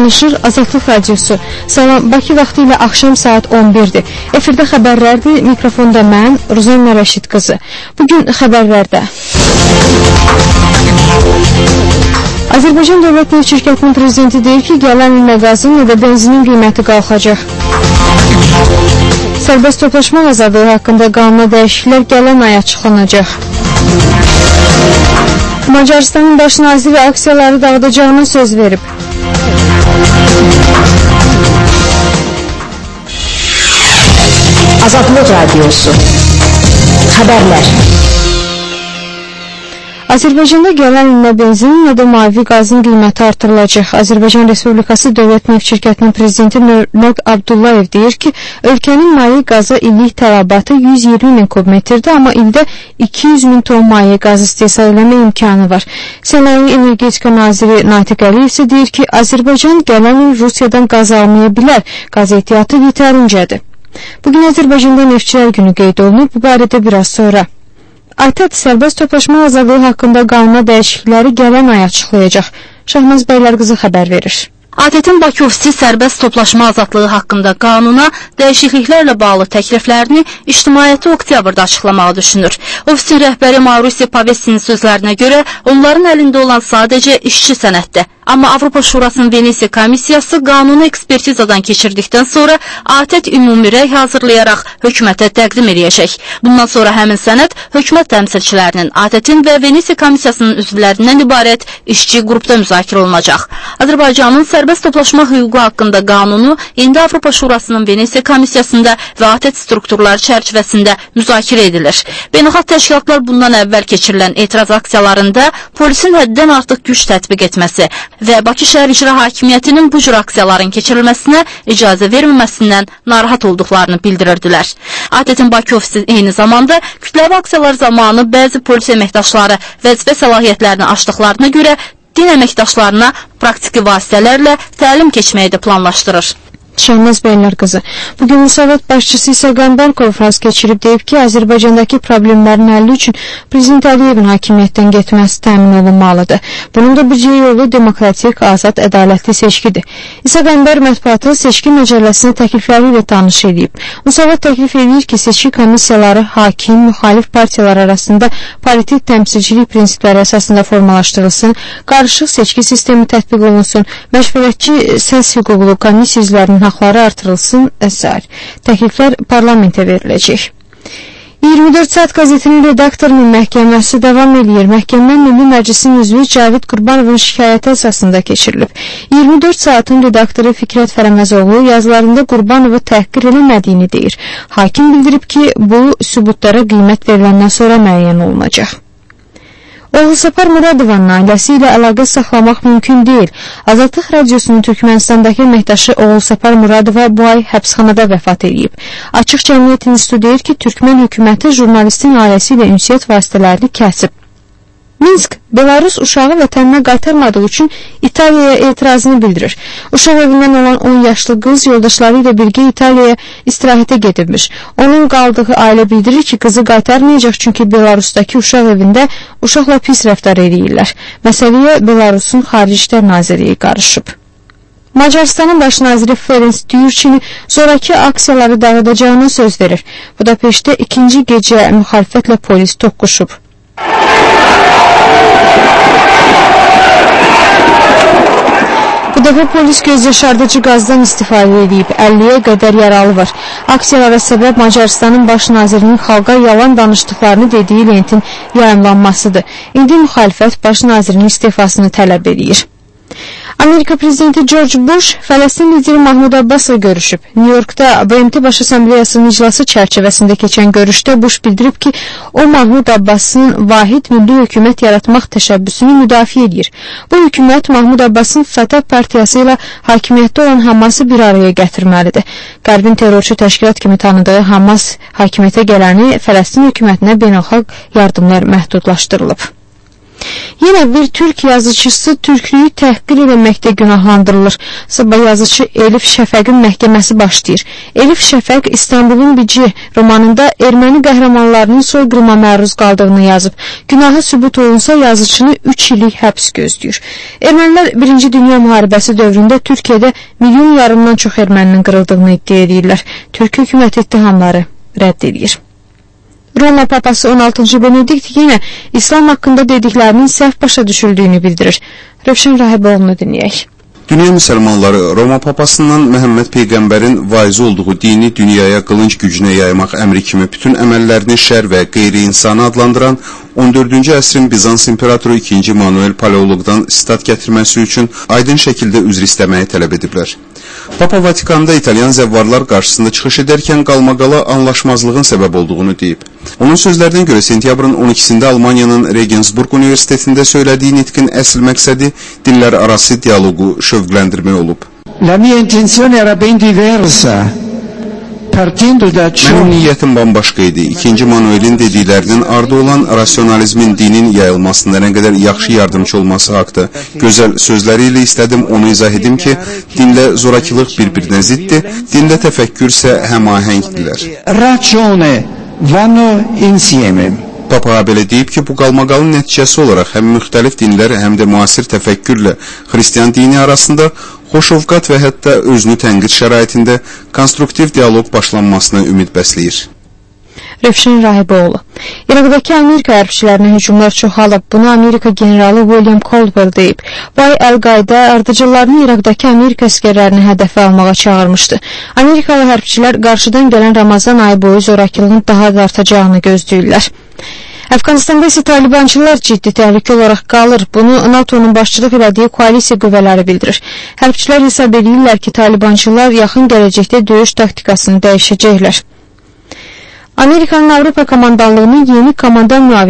danışır Azadlıq Radiosu. Salam, Bakı vaxtı ilə axşam saat 11-dir. Efirdə xəbərlərdir, mikrofonda mən, Ruzanna Rəşid qızı. Bugün xəbərlərdə Azərbaycan Dövlət Neft Şirkətinin prezidenti deyir ki, gələn il nə qazın, nə də benzinin qiyməti qalxacaq. Sərbəst toplaşma azadlığı haqqında qanuna dəyişikliklər gələn ay açıqlanacaq. Macarıstanın baş naziri aksiyaları dağıdacağına söz verib. Azadlıq Radiosu Xəbərlər. Azərbaycanda gələn il nə benzin, nə də mavi qazın qiyməti artırılacaq. Azərbaycan Respublikası Dövlət Neft Şirkətinin prezidenti Mürnəq Abdullayev deyir ki, ölkənin maye qaza illik tələbatı 120 min kubmetrdir, amma ildə 200 min ton maye qaz istehsal eləmə imkanı var. Sənaye Energetika Naziri Natiq Əliyev isə deyir ki, Azərbaycan gələn il Rusiyadan qaz almaya bilər, qaz ehtiyatı yetərincədir. Bugün Azərbaycanda Neftçilər günü qeyd olunub, bu barədə biraz sonra. ATƏT sərbəst toplaşma azadlığı haqqında qanuna dəyişiklikləri gələn ay açıqlayacaq. Şahmaz Bəylərqızı xəbər verir. ATƏT-in Bakı ofisi sərbəst toplaşma azadlığı haqqında qanuna dəyişikliklərlə bağlı təkliflərini ictimaiyyətə oktyabrda açıqlamağı düşünür. Ofisin rəhbəri Mauricio Pavesinin sözlərinə görə onların əlində olan sadəcə işçi sənəddir. Amma Avropa Şurasının Venesiya Komissiyası qanunu ekspertizadan keçirdikdən sonra ATƏT ümumi rəy hazırlayaraq hökumətə təqdim edəcək. Bundan sonra həmin sənəd hökumət təmsilçilərinin, ATƏT-in və Venesiya Komissiyasının üzvlərindən ibarət işçi qrupda müzakirə olunacaq. Azərbaycanın sərbəst toplaşma hüququ haqqında qanunu indi Avropa Şurasının Venesiya Komissiyasında və ATƏT strukturları çərçivəsində müzakirə edilir. Beynəlxalq təşkilatlar bundan əvvəl keçirilən etiraz aksiyalarında polisin həddən artıq güc tətbiq etməsi və Bakı şəhər icra hakimiyyətinin bu cür aksiyaların keçirilməsinə icazə verməməsindən narahat olduqlarını bildirirdilər. ATƏT-in Bakı ofisi eyni zamanda kütləvi aksiyalar zamanı bəzi polis əməkdaşları vəzifə səlahiyyətlərini aşdıqlarına görə din əməkdaşlarına praktiki vasitələrlə təlim keçməyi də planlaşdırır. Şahmaz Bəylərqızı. Bugün Müsavat başçısı İsa Qəmbər konfrans keçirib deyib ki, Azərbaycandakı problemlərin həlli üçün Prezident Əliyevin hakimiyyətdən getməsi təmin olunmalıdır. Bunun da bircə yolu demokratik, azad, ədalətli seçkidir. İsa Qəmbər mətbuatı seçki məcəlləsinə təklifləri ilə tanış edib. Müsavat təklif edir ki, seçki komissiyaları hakim, müxalif partiyalar arasında politik təmsilçilik prinsipləri əsasında formalaşdırılsın, qarışıq seçki sistemi tətbiq olunsun, məşvərətçi səs hüquqlu komissiya üzvlərinin haqları artırılsın və təkliflər parlamentə veriləcək. 24 saat qəzetinin redaktorunun məhkəməsi davam edir. Məhkəmə Milli Məclisin üzvü Cavid Qurbanovun şikayəti əsasında keçirilib. 24 saatın redaktoru Fikrət Fərəməzoğlu yazılarında Qurbanovu təhqir eləmədiyini deyir. Hakim bildirib ki, bu sübutlara qiymət veriləndən sonra müəyyən olunacaq. Oğuzsapar Muradovanın ailəsi ilə əlaqə saxlamaq mümkün deyil. Azadlıq Radiosunun Türkmənistandakı əməkdaşı Oğuzsapar Muradova bu ay həbsxanada vəfat edib. Açıq Cəmiyyət İnstitutu deyir ki, Türkmən hökuməti jurnalistin ailəsi ilə ünsiyyət vasitələrini kəsib. Minsk, Belarus uşağı vətəninə qaytarmadığı üçün İtaliyaya etirazını bildirir. Uşaq evindən olan 10 yaşlı qız yoldaşları ilə birgə İtaliyaya istirahətə gedibmiş. Onun qaldığı ailə bildirir ki, qızı qaytarmayacaq çünki Belarusdakı uşaq evində uşaqla pis rəftar edirlər. Məsələyə Belarusun Xarici İşlər Nazirliyi qarışıb. Macarıstanın baş naziri Ferenc Gyurçini sonraki aksiyaları dağıdacağına söz verir. Budapeştdə ikinci gecə müxalifətlə polis toqquşub. Bu dəfə polis gözyaşardıcı qazdan istifadə edib, 50-yə qədər yaralı var. Aksiyalara səbəb Macarıstanın baş nazirinin xalqa yalan danışdıqlarını dediyi lentin yayımlanmasıdır. İndi müxalifət baş nazirinin istifasını tələb edir. Amerika prezidenti George Bush Fələstin lideri Mahmud Abbasla görüşüb. New Yorkda BMT Baş Assambleyasının iclası çərçivəsində keçən görüşdə Bush bildirib ki, o Mahmud Abbasın vahid milli hökumət yaratmaq təşəbbüsünü müdafiə edir. Bu hökumət Mahmud Abbasın Fətah partiyası ilə hakimiyyətdə olan Haması bir araya gətirməlidir. Qərbin terrorçu təşkilat kimi tanıdığı Hamas hakimiyyətə gələni Fələstin hökumətinə beynəlxalq yardımlar məhdudlaşdırılıb. Yenə bir türk yazıcısı türklüyü təhqir etməkdə günahlandırılır. Sabah yazıcı Elif Şəfəqin məhkəməsi başlayır. Elif Şəfəq İstanbulun Bici romanında erməni qəhrəmanlarının soyqırıma məruz qaldığını yazıb. Günahı sübut olunsa yazıcını 3 illik həbs gözləyir. Ermənilər 1-ci Dünya müharibəsi dövründə Türkiyədə milyon yarımdan çox erməninin qırıldığını iddia edirlər. Türk hökuməti ittihamları rədd edir. Roma papası 16-cı Benedikt yenə İslam haqqında dediklərinin səhv başa düşüldüyünü bildirir. Rövşən Rahiboğlu'nu dinləyək. Dünya müsəlmanları Roma papasından Məhəmməd Peyğəmbərin vaiz olduğu dini dünyaya qılınc gücünə yaymaq əmri kimi bütün əməllərini şər və qeyri-insani adlandıran 14-cü əsrin Bizans imperatoru 2. Manuel Paleoloqdan sitat gətirməsi üçün aydın şəkildə üzr istəməyi tələb ediblər. Papa Vatikanda İtalyan zəvvarlar qarşısında çıxış edərkən qalmaqala anlaşmazlığın səbəb olduğunu deyib. Onun sözlərinə görə sentyabrın 12-sində Almaniyanın Regensburg Universitetində söylədiyi nitqin əsl məqsədi dillər arası dialoqu şövqləndirmək olub. La mia intenzione era ben diversa. Mənim niyyətim bambaşqa idi. 2. Manuelin dediklərinin ardı olan rasionalizmin dinin yayılmasında nə qədər yaxşı yardımcı olması haqda gözəl sözləri ilə istədim onu izah edim ki, dinlə zorakılıq bir-birinə ziddir, dinlə təfəkkür isə həmahəngdirlər. Papa belə deyib ki, bu qalmaqalın nəticəsi olaraq həm müxtəlif dinlər, həm də müasir təfəkkürlə xristiyan dini arasında xoşovqat və hətta özünü tənqid şəraitində konstruktiv dialoq başlanmasına ümid bəsləyir. Rövşən Rahiboğlu. İraqdakı Amerika hərbçilərinə hücumlar çoxalıb. Bunu Amerika generalı William Caldwell deyib. Vay Əl-Qayda ardıcıllarını İraqdakı Amerika əskərlərini hədəfə almağa çağırmışdı. Amerikalı hərbçilər qarşıdan gələn Ramazan ayı boyu zorakılığın daha da artacağını gözləyirlər. Əfqanistanda isə Talibançılar ciddi təhlükə olaraq qalır. Bunu NATO-nun başçılıq elədiyi koalisiya qüvvələri bildirir. Hərbçilər hesab edirlər ki, Talibançılar yaxın gələcəkdə döyüş taktikasını dəyişəcəklər. Amerikanın Avropa komandanlığının yeni komandan müavini